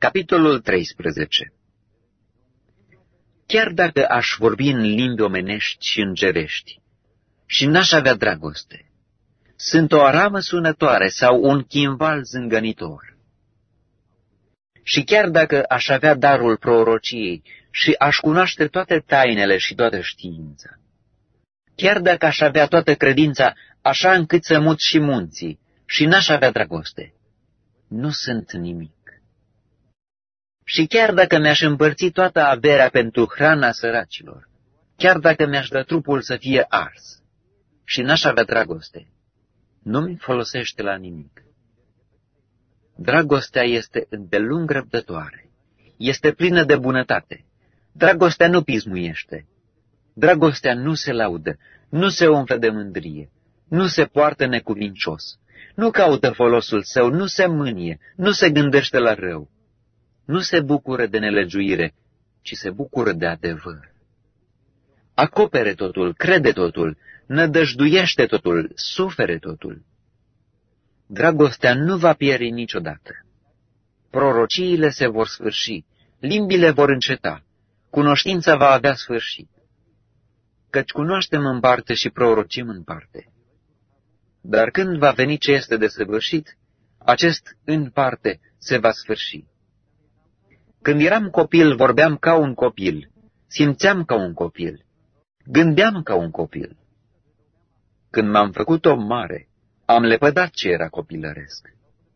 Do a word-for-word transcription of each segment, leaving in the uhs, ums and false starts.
Capitolul treisprezece. Chiar dacă aș vorbi în limbi omenești și îngerești și n-aș avea dragoste, sunt o aramă sunătoare sau un chimval zângănitor. Și chiar dacă aș avea darul prorociei și aș cunoaște toate tainele și toată știința, chiar dacă aș avea toată credința așa încât să mut și munții și n-aș avea dragoste, nu sunt nimic. Și chiar dacă mi-aș împărți toată averea pentru hrana săracilor, chiar dacă mi-aș da trupul să fie ars și n-aș avea dragoste, nu mi folosește la nimic. Dragostea este îndelung răbdătoare, este plină de bunătate. Dragostea nu pismuiește. Dragostea nu se laudă, nu se umflă de mândrie, nu se poartă necuvincios, nu caută folosul său, nu se mânie, nu se gândește la rău, nu se bucură de nelegiuire, ci se bucură de adevăr. Acopere totul, crede totul, nădăjduiește totul, sufere totul. Dragostea nu va pieri niciodată. Prorociile se vor sfârși, limbile vor înceta, cunoștința va avea sfârșit. Căci cunoaștem în parte și prorocim în parte. Dar când va veni ce este desăvârșit, acest în parte se va sfârși. Când eram copil, vorbeam ca un copil, simțeam ca un copil, gândeam ca un copil. Când m-am făcut om mare, am lepădat ce era copilăresc.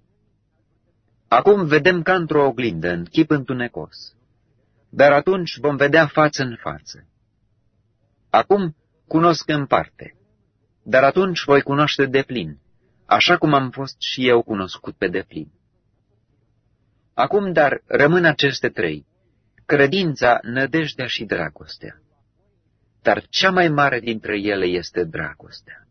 Acum vedem ca într-o oglindă, în chip întunecos, dar atunci vom vedea față în față. Acum cunosc în parte, dar atunci voi cunoaște deplin, așa cum am fost și eu cunoscut pe deplin. Acum, dar, rămân aceste trei, credința, nădejdea și dragostea. Dar cea mai mare dintre ele este dragostea.